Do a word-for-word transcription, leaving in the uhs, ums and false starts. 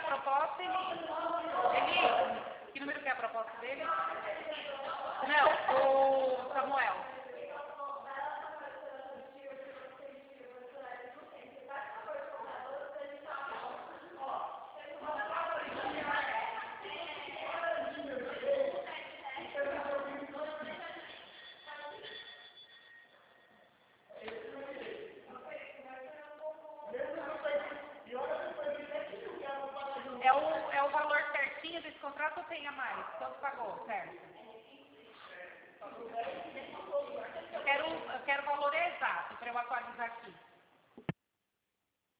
proposta, ele... ele que número que é a proposta dele? Não, o Samuel. É o, é o valor certinho desse contrato ou tem a mais? Quanto pagou, certo? Eu quero, eu quero o valor exato para eu atualizar aqui.